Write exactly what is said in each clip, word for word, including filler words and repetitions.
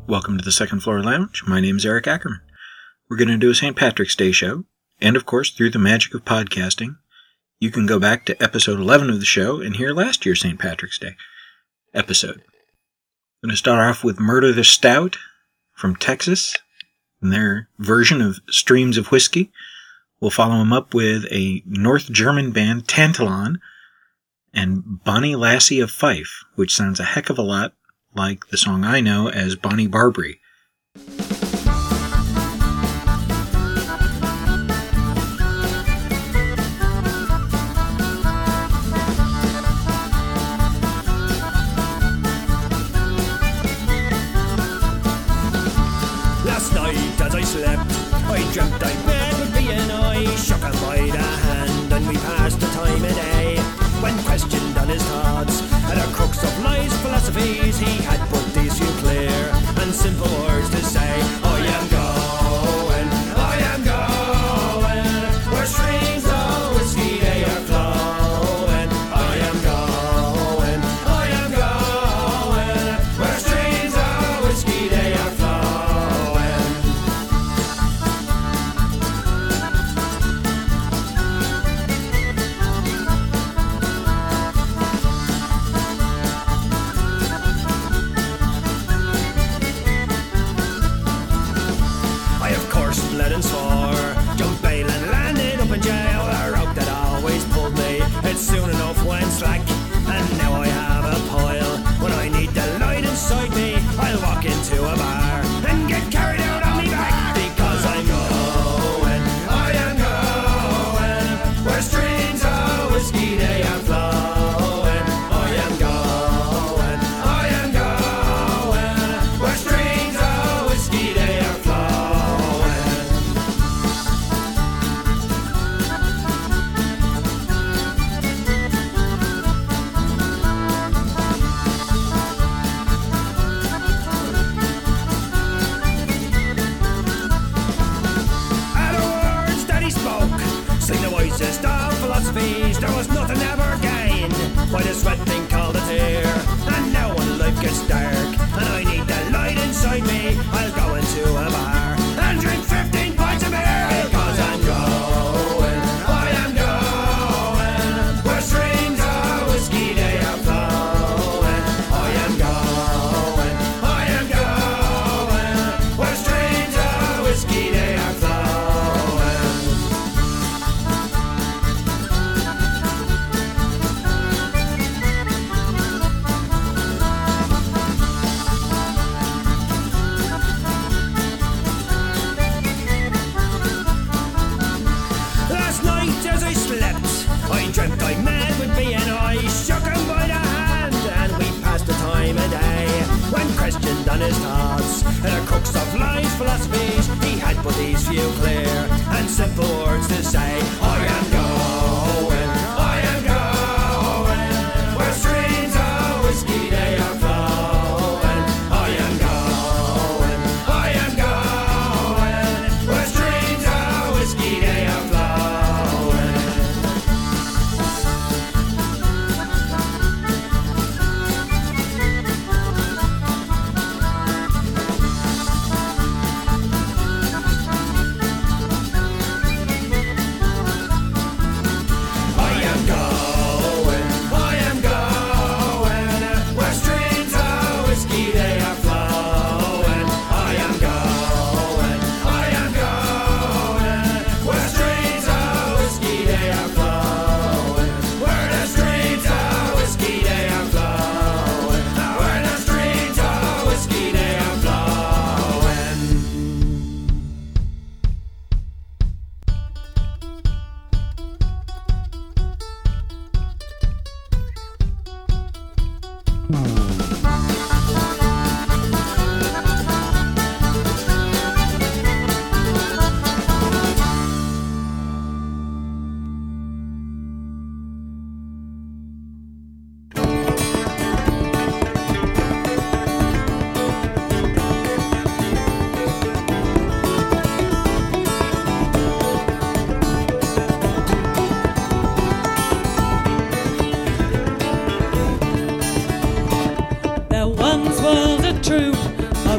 welcome to the Second Floor Lounge. My name is Eric Ackerman. We're going to do a Saint Patrick's Day show, and of course, through the magic of podcasting, you can go back to episode eleven of the show and hear last year's Saint Patrick's Day episode. I'm going to start off with Murder the Stout from Texas, and their version of Streams of Whiskey. We'll follow them up with a North German band, Tantalon, and Bonnie Lassie of Fife, which sounds a heck of a lot like the song I know as Bonnie Barbary. Last night as I slept, I dreamt I met with B and I, shook him by the hand and we passed the time of day. When questioned on his thoughts and the crux of life's philosophies, he had put these few clear and simple words to say. I am going, I am going, where streams of whiskey they are flowing. I am going, I am going, where streams of whiskey they are flowing. I of course bled and swore, jumped bail and landed up in jail. A rope that always pulled me, it soon enough went slack, and now I have a pile. When I need the light inside me, I'll walk into a bar and get carried out on me back, because I'm going, I am going, where streams of whiskey they are flowing. I am going, I am going, where streams of whiskey they are flowing. At the words that he spoke, sing the wisest of philosophies. There was nothing ever gained by the sweat thing called a tear. And now when life gets dark and I need the light inside me, I'll go into a bar and drink fifteen pints of beer, because I'm going, I am going, where streams of whiskey they are flowing. I am going, I am going, where streams of whiskey they are flowing. Last night as I slept, I dreamt I met with B and I, shook him by the hand and we passed the time of day. When questioned on his thoughts and the crux of life's philosophies, he had put these few clear and simple words to say. I am going, I am going, where streams of whiskey they are flowing. I am going, I am going, where streams of whiskey they are flowing.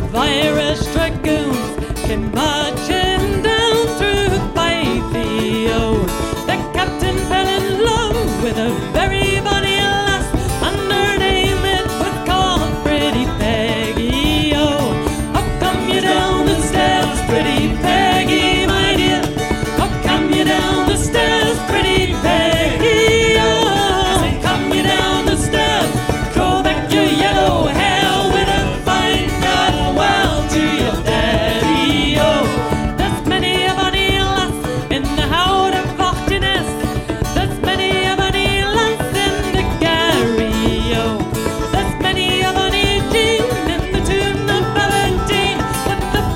Irish dragoons came marching down through Bayview. The captain fell in love with a very bonny lass, and her name it was called Pretty Peggy. Oh, how come you down the stairs, Pretty Peggy, my dear? How come you down the stairs, Pretty Peggy? Oh, how come you down the stairs? Throw back your yellow hair with a fine farewell to your daddy. Oh, there's many a bonny lass in the Hout of Fortiness. There's many a bonny lass in the Garry. Oh, there's many a bonny Jean in the tune of Valentine. But the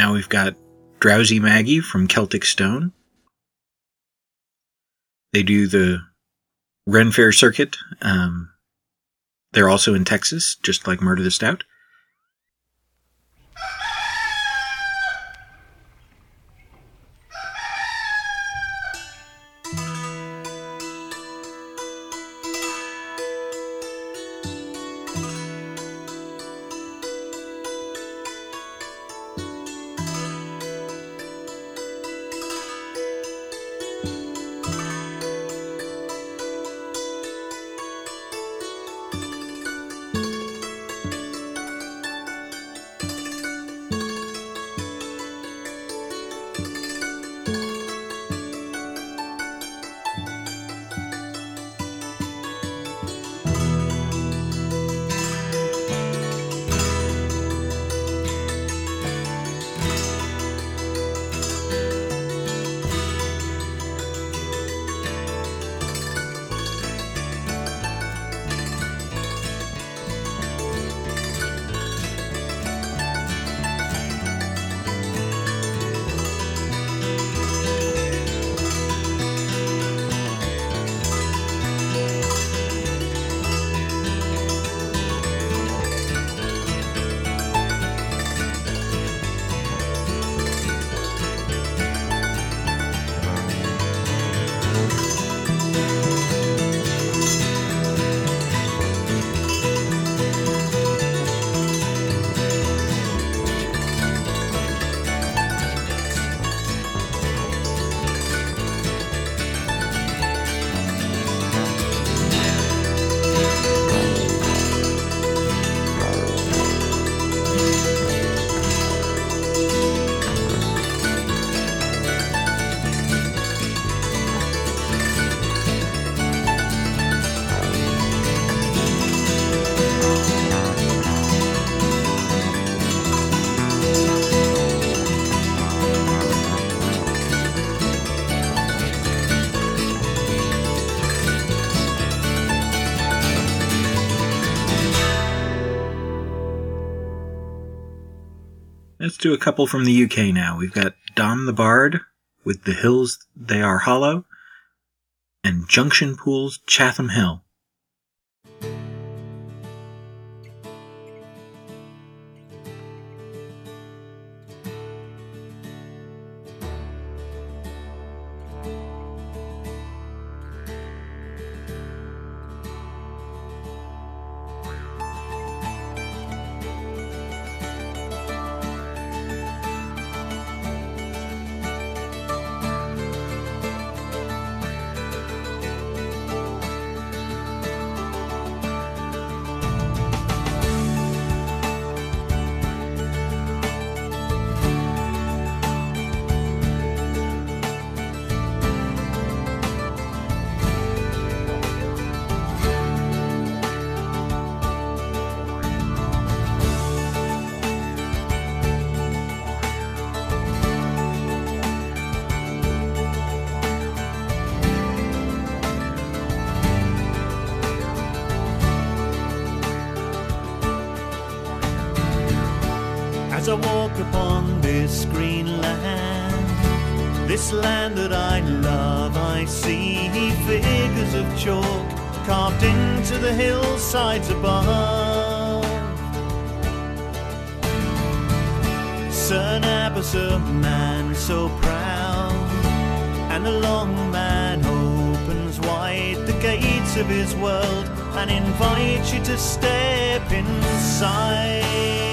now we've got Drowsy Maggie from Celtic Stone. They do the Ren Fair circuit. Um, they're also in Texas, just like Murder the Stout. Let's do a couple from the U K now. We've got Dom the Bard with The Hills They Are Hollow and Junction Pool's Chatham Hill. As I walk upon this green land, this land that I love, I see figures of chalk carved into the hillsides above. Sir Abbas, a man so proud, and the long man opens wide the gates of his world and invites you to step inside.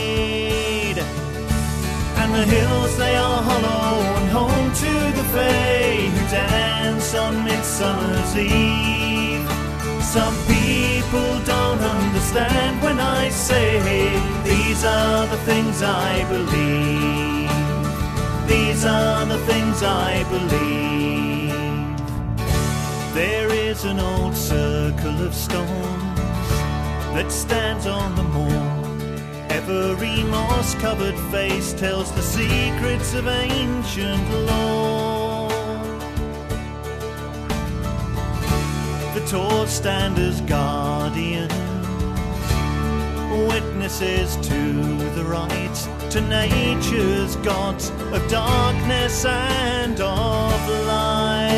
And the hills, they are hollow and home to the fae who dance on Midsummer's Eve. Some people don't understand when I say these are the things I believe. These are the things I believe. There is an old circle of stones that stands on the moor. Every moss-covered face tells the secrets of ancient lore. The tall stand as guardian, witness witnesses to the right, to nature's gods of darkness and of light.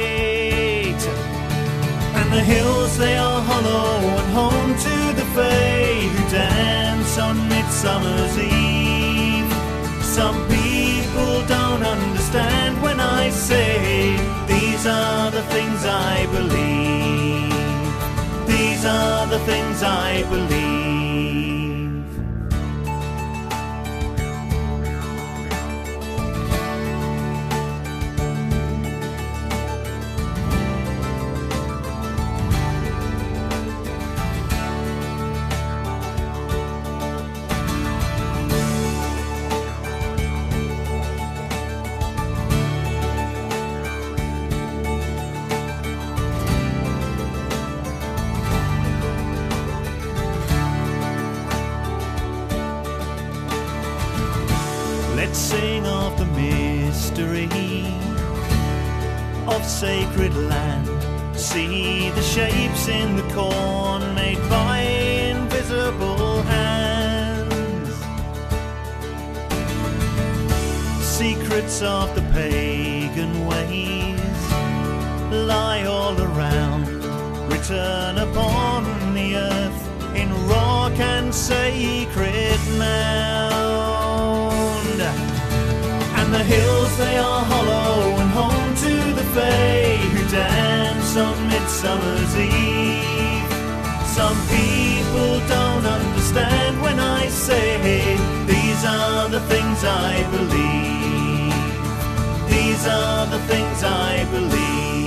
And the hills, they are hollow and home to the fae who dance on Midsummer's Eve. Some people don't understand when I say these are the things I believe. These are the things I believe. Let's sing of the mystery of sacred land. See the shapes in the corn made by invisible hands. Secrets of the pagan ways lie all around, written upon the earth in rock and sacred mound. And the hills, they are hollow and home to the fae who dance on Midsummer's Eve. Some people don't understand when I say these are the things I believe. These are the things I believe.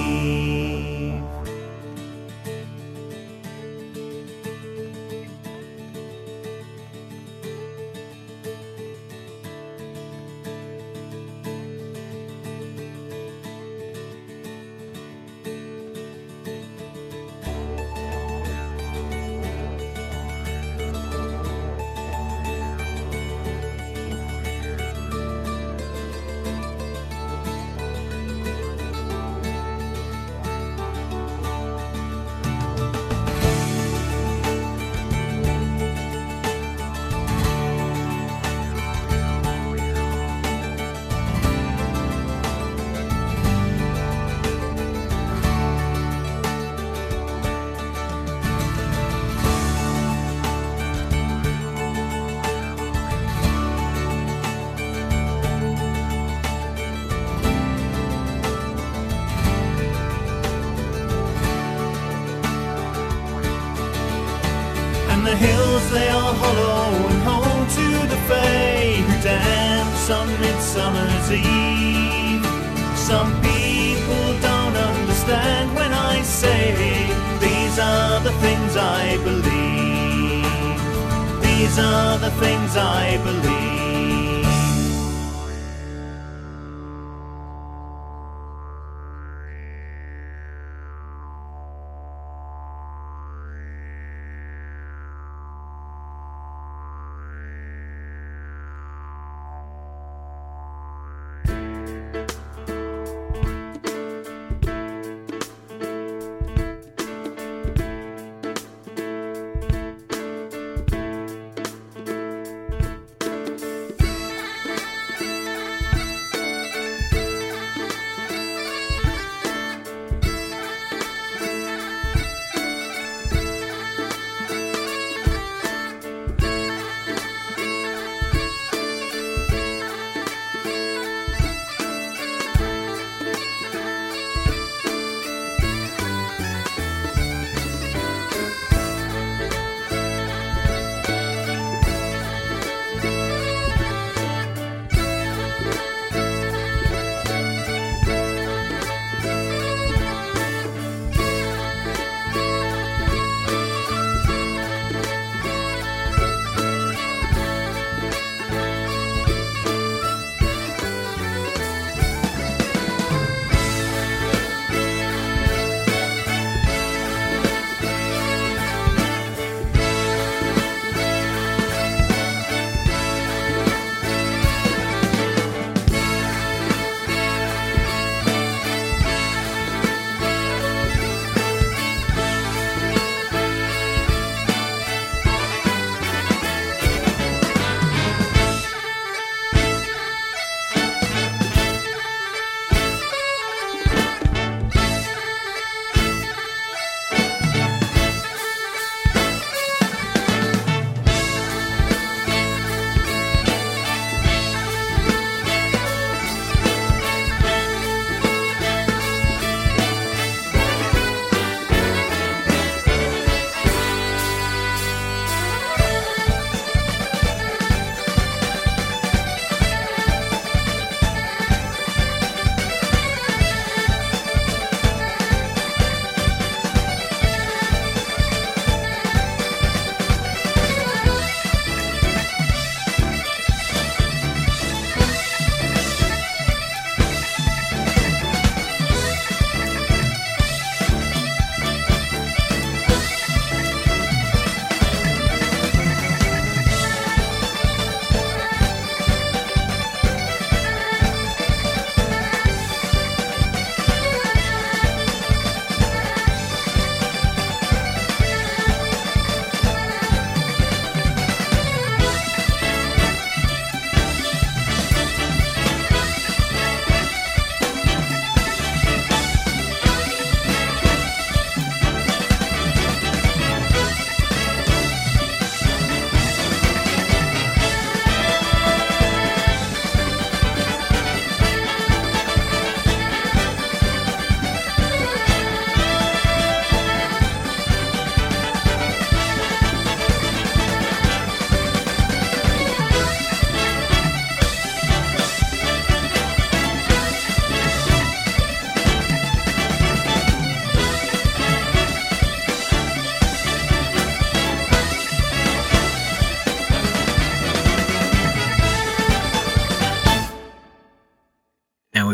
The hills, they are hollow and home to the fae who dance on Midsummer's Eve. Some people don't understand when I say these are the things I believe. These are the things I believe.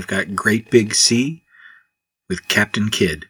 got Great Big Sea with Captain Kidd.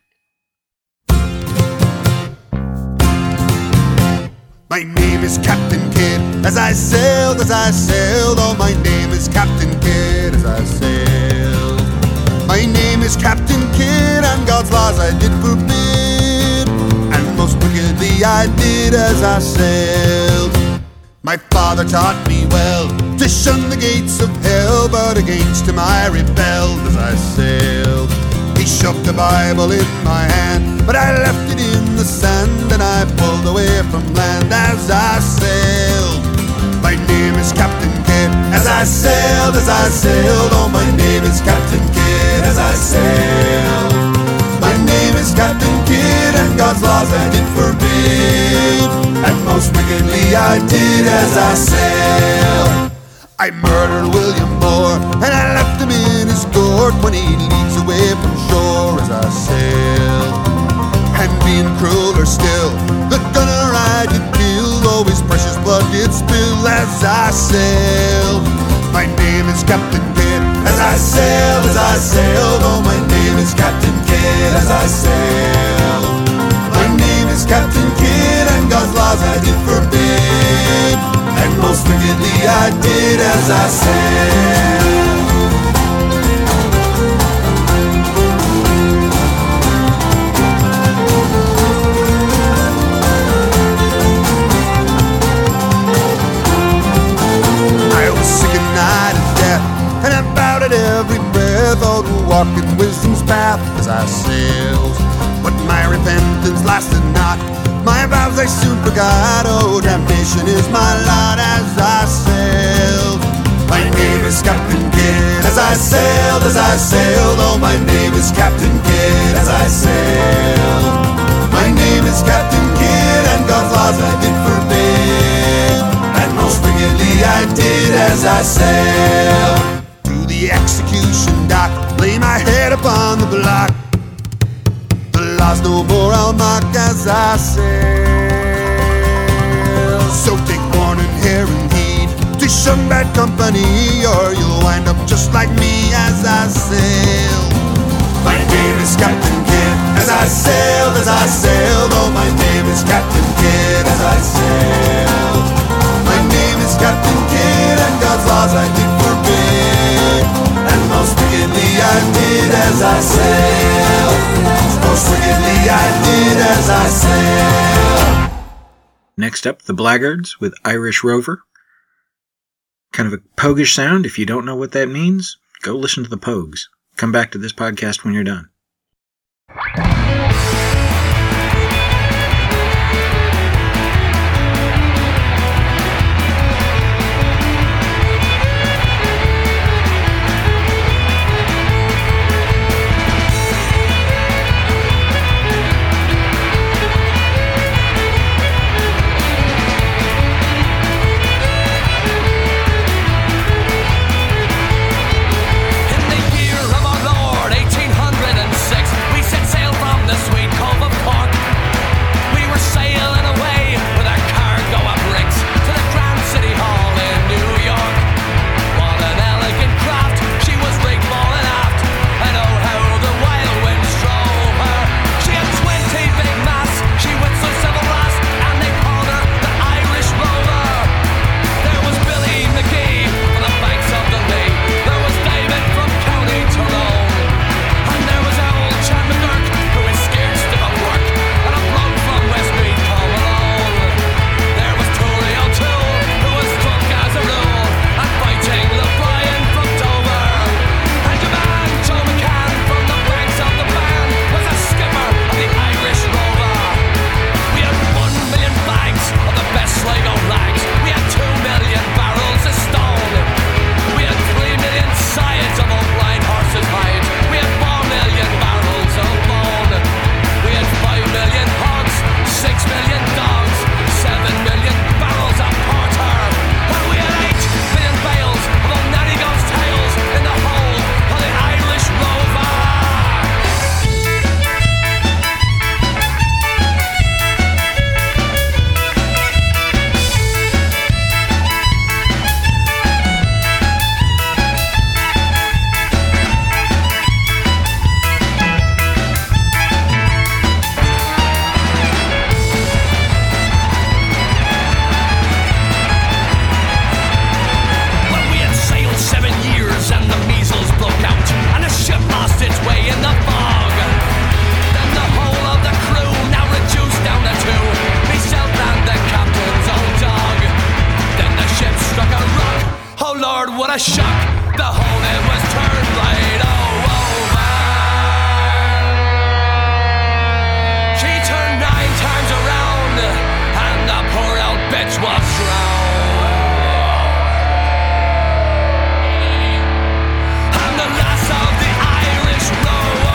My name is Captain Kidd, as I sailed, as I sailed. Oh, my name is Captain Kidd, as I sailed. My name is Captain Kidd, and God's laws I did forbid, and most wickedly I did as I sailed. My father taught me well to shun the gates of hell, but against him I rebelled as I sailed. He shoved the Bible in my hand, but I left it in the sand, and I pulled away from land as I sailed. My name is Captain Kidd, as I sailed, as I sailed. Oh, my name is Captain Kidd, as I sailed. My name is Captain Kidd, and God's laws I did forbid, and most wickedly I did as I sailed. I murdered William Moore, and I left him in his gourd twenty-eight leagues away from shore as I sailed. And being crueler still, the gunner I did kill, though his precious blood did spill as I sailed. My name is Captain Kidd, as I sailed, as I sailed. Oh, my name is Captain Kidd, as I sailed. My name is Captain Kidd, and God's laws I did forbid, and most wickedly I did as I sailed. I was sick and nigh to death, and I bowed at every breath, oh, to walk in wisdom's path as I sailed. But my repentance lasted not, my vows I soon forgot. Oh, damnation is my lot as I sailed. My name is Captain Kidd, as I sailed, as I sailed. Oh, my name is Captain Kidd, as I sailed. My name is Captain Kidd, and God's laws I did forbid, and most wickedly I did as I sailed. To the execution dock, lay my head upon the block. The law's no more I'll mock as I sail. So take warning here and heed to shun bad company, or you'll wind up just like me as I sail. My name is Captain Kidd, as I sailed, as I sailed. Oh, my name is Captain Kidd, as I sailed. My name is Captain Kidd, and God's laws I did forbid, and most wickedly I did as I sailed. Most wickedly I did as I sailed. Next up, the Blackguards with Irish Rover. Kind of a pogish sound. If you don't know what that means, go listen to the Pogues. Come back to this podcast when you're done. In the year of our Lord, eighteen oh six, we set sail from the sweet what a shock, the whole man was turned right over. She turned nine times around, and the poor old bitch was drowned. I'm the last of the Irish Rover.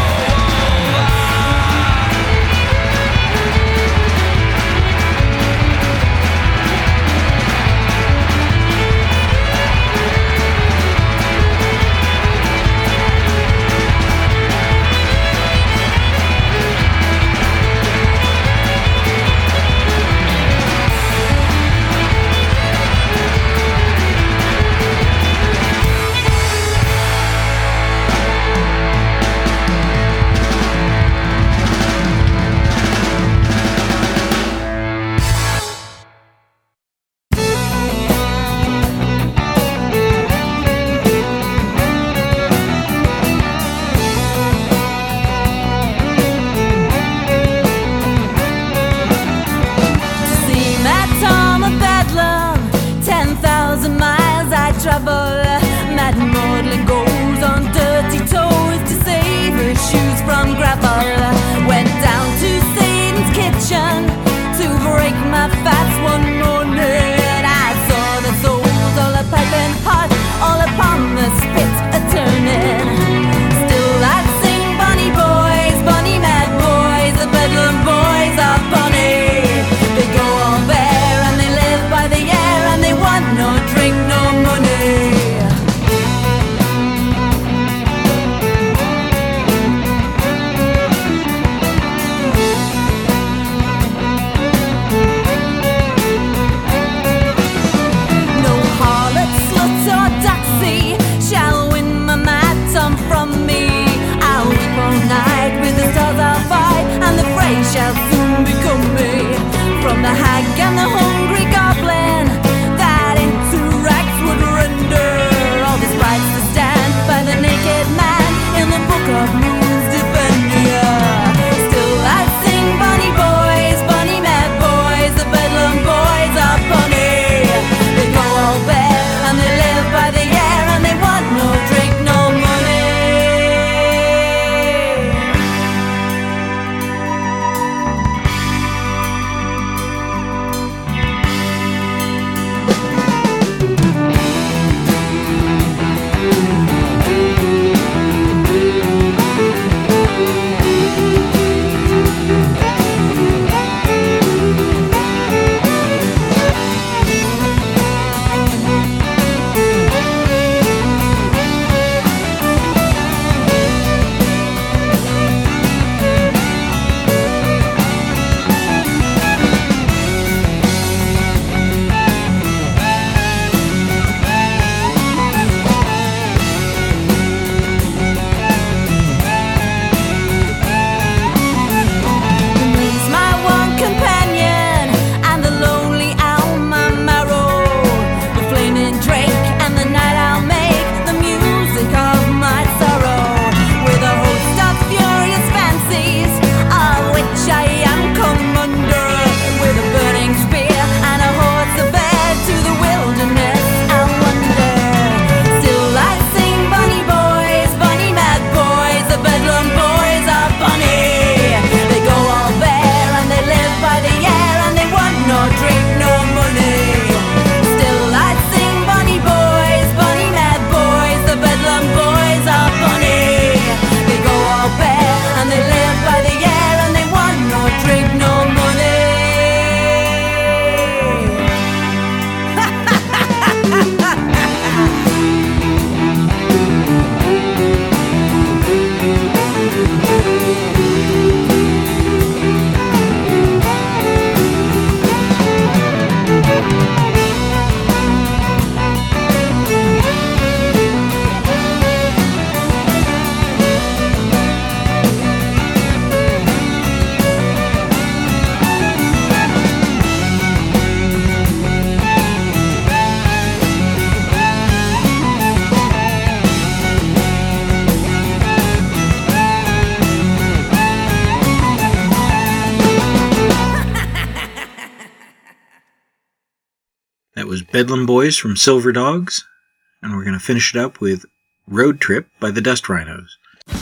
That was Bedlam Boys from Silver Dogs. and we're going to finish it up with Road Trip by the Dust Rhinos.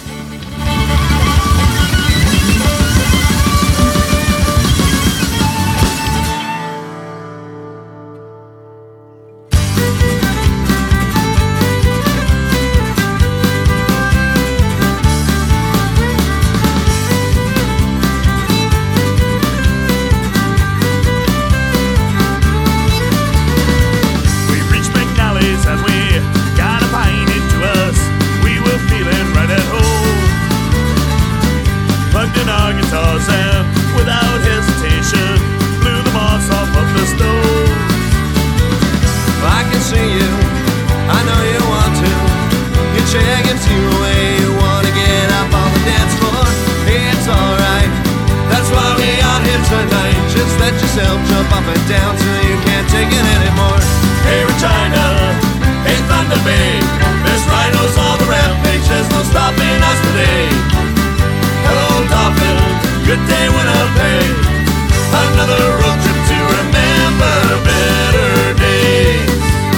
Jump up and down till you can't take it anymore. Hey Regina, hey Thunder Bay, there's rhinos on the rampage, there's no stopping us today. Hello Dolphin, good day Winnipeg, another road trip to remember better days.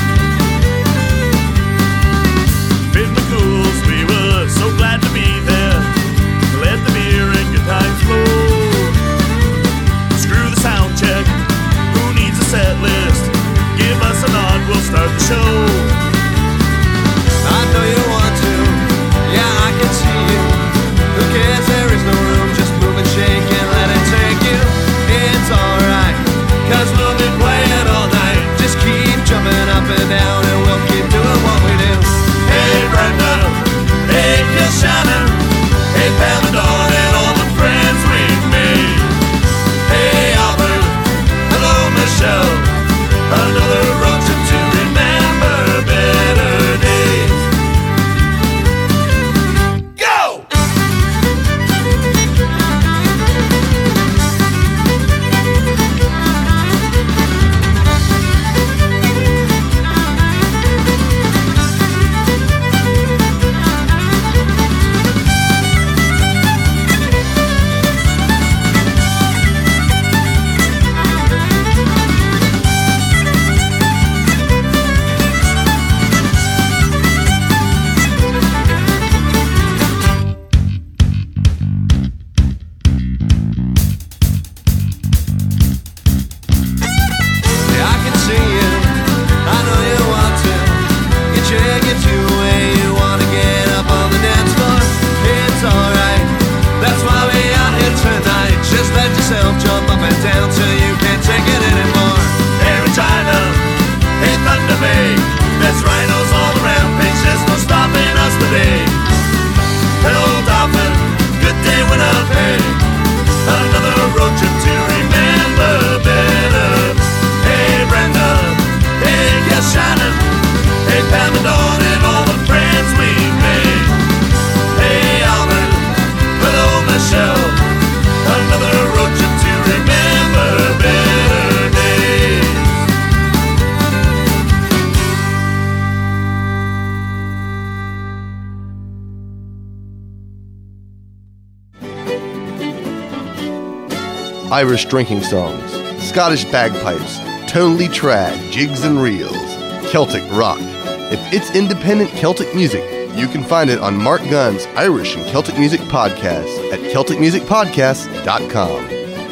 Fit McCool's, we were so glad to be there, let the beer and good times flow. Screw the sound check, set list, give us a nod, we'll start the show. I know you want to, yeah I can see you. Who cares, there is no room, just move and shake and let it take you. It's alright, cause we'll be playing all night. Just keep jumping up and down and we'll keep doing what we do. Hey Brenda, hey Kill Shannon, hey Pam and Dawn and all the friends we've made. Hey Albert, hello Michelle, another road trip to remember better days. Go! Jump up and down till you can't take it anymore. Hey Regina, hey Thunder Bay, there's rhinos all around, there's no stopping us today. Hello Dolphin, good day Winnipeg, another road trip to remember better. Hey Brenda, hey Kill Shannon, hey Pam and Dawn and all the friends we've made. Hey Albert, hello Michelle, another road trip to remember better days. Irish drinking songs, Scottish bagpipes, tonally trad, jigs and reels, Celtic rock. If it's independent Celtic music, you can find it on Mark Gunn's Irish and Celtic Music Podcast at celtic music podcast dot com.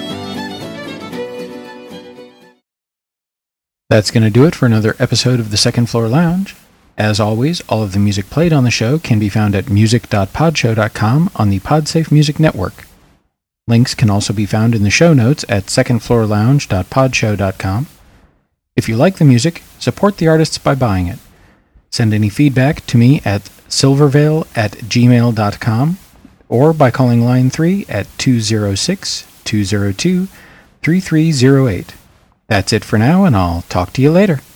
That's going to do it for another episode of the Second Floor Lounge. As always, all of the music played on the show can be found at music dot podshow dot com on the Podsafe Music Network. Links can also be found in the show notes at second floor lounge dot podshow dot com. If you like the music, support the artists by buying it. Send any feedback to me at silvervale at gmail dot com or by calling line three at two oh six, two oh two, three three oh eight. That's it for now, and I'll talk to you later.